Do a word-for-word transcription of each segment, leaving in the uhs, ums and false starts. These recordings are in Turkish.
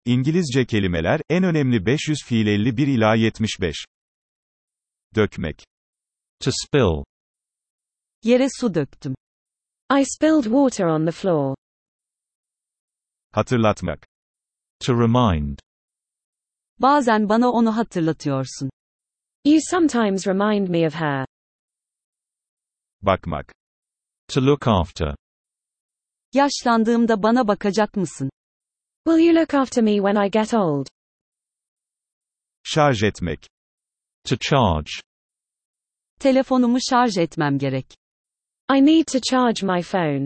İngilizce kelimeler, en önemli beş yüz fiil elli bir ila yetmiş beş. Dökmek. To spill. Yere su döktüm. I spilled water on the floor. Hatırlatmak. To remind. Bazen bana onu hatırlatıyorsun. You sometimes remind me of her. Bakmak. To look after. Yaşlandığımda bana bakacak mısın? Will you look after me when I get old? Şarj etmek. To charge. Telefonumu şarj etmem gerek. I need to charge my phone.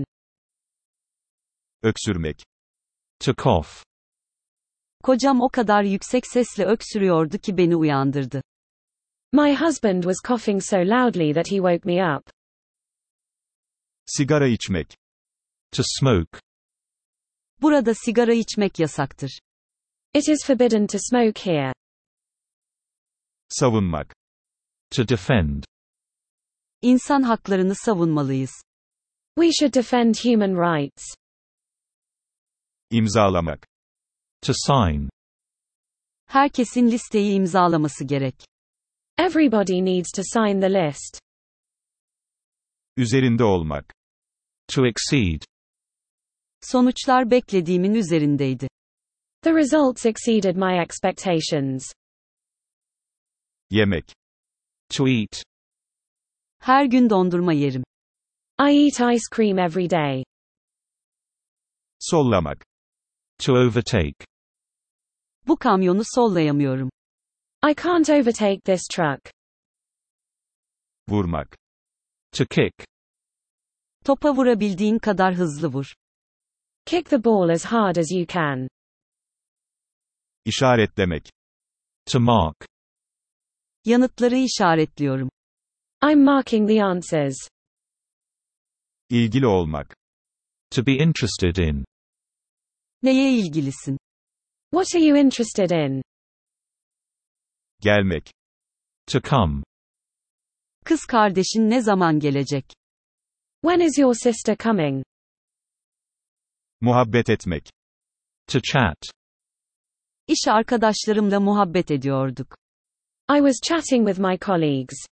Öksürmek. To cough. Kocam o kadar yüksek sesle öksürüyordu ki beni uyandırdı. My husband was coughing so loudly that he woke me up. Sigara içmek. To smoke. Burada sigara içmek yasaktır. It is forbidden to smoke here. Savunmak. To defend. İnsan haklarını savunmalıyız. We should defend human rights. İmzalamak. To sign. Herkesin listeyi imzalaması gerek. Everybody needs to sign the list. Üzerinde olmak. To exceed. Sonuçlar beklediğimin üzerindeydi. The results exceeded my expectations. Yemek. To eat. Her gün dondurma yerim. I eat ice cream every day. Sollamak. To overtake. Bu kamyonu sollayamıyorum. I can't overtake this truck. Vurmak. To kick. Topa vurabildiğin kadar hızlı vur. Kick the ball as hard as you can. İşaretlemek. To mark. Yanıtları işaretliyorum. I'm marking the answers. İlgili olmak. To be interested in. Neye ilgilisin? What are you interested in? Gelmek. To come. Kız kardeşin ne zaman gelecek? When is your sister coming? Muhabbet etmek. To chat. İş arkadaşlarımla muhabbet ediyorduk. I was chatting with my colleagues.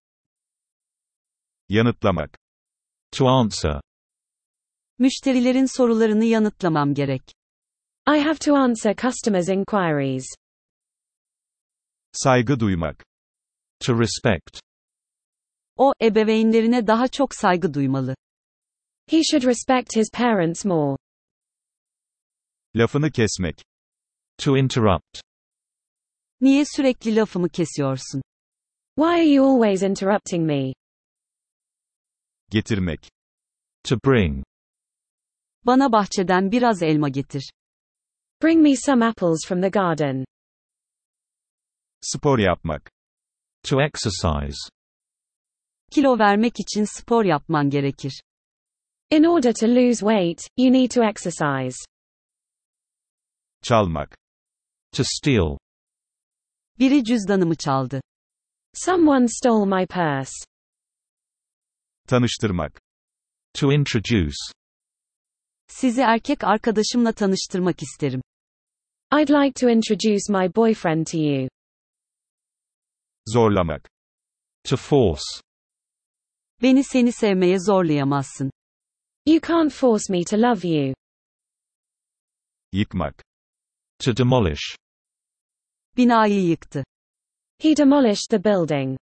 Yanıtlamak. To answer. Müşterilerin sorularını yanıtlamam gerek. I have to answer customers' inquiries. Saygı duymak. To respect. O, ebeveynlerine daha çok saygı duymalı. He should respect his parents more. Lafını kesmek. To interrupt. Niye sürekli lafımı kesiyorsun? Why are you always interrupting me? Getirmek. To bring. Bana bahçeden biraz elma getir. Bring me some apples from the garden. Spor yapmak. To exercise. Kilo vermek için spor yapman gerekir. In order to lose weight, you need to exercise. Çalmak. To steal. Biri cüzdanımı çaldı. Someone stole my purse. Tanıştırmak. To introduce. Sizi erkek arkadaşımla tanıştırmak isterim. I'd like to introduce my boyfriend to you. Zorlamak. To force. Beni seni sevmeye zorlayamazsın. You can't force me to love you. Yıkmak. To demolish. Binayı yıktı. He demolished the building.